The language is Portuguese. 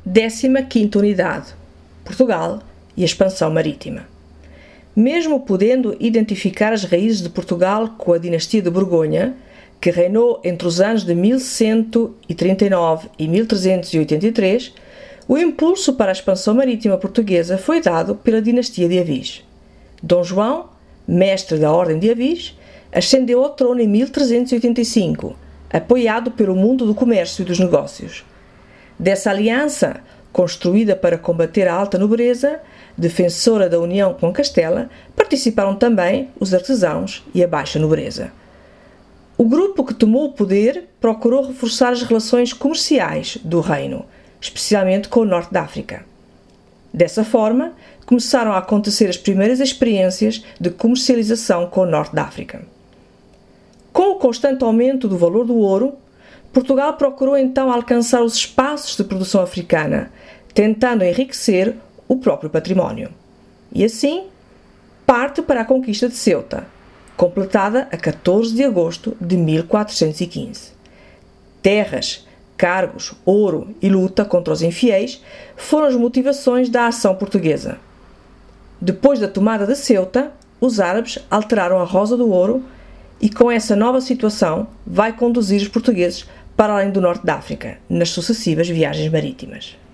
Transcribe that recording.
15ª Unidade: Portugal e a expansão marítima. Mesmo podendo identificar as raízes de Portugal com a dinastia de Borgonha, que reinou entre os anos de 1139 e 1383, o impulso para a expansão marítima portuguesa foi dado pela dinastia de Avis. Dom João, mestre da Ordem de Avis, ascendeu ao trono em 1385, apoiado pelo mundo do comércio e dos negócios. Dessa aliança, construída para combater a alta nobreza, defensora da união com Castela, participaram também os artesãos e a baixa nobreza. O grupo que tomou o poder procurou reforçar as relações comerciais do reino, especialmente com o norte da África. Dessa forma, começaram a acontecer as primeiras experiências de comercialização com o norte da África. Com o constante aumento do valor do ouro, Portugal procurou então alcançar os espaços de produção africana, tentando enriquecer o próprio património. E assim, parte para a conquista de Ceuta, completada a 14 de agosto de 1415. Terras, cargos, ouro e luta contra os infiéis foram as motivações da ação portuguesa. Depois da tomada de Ceuta, os árabes alteraram a Rosa do Ouro e com essa nova situação vai conduzir os portugueses para além do norte da África, nas sucessivas viagens marítimas.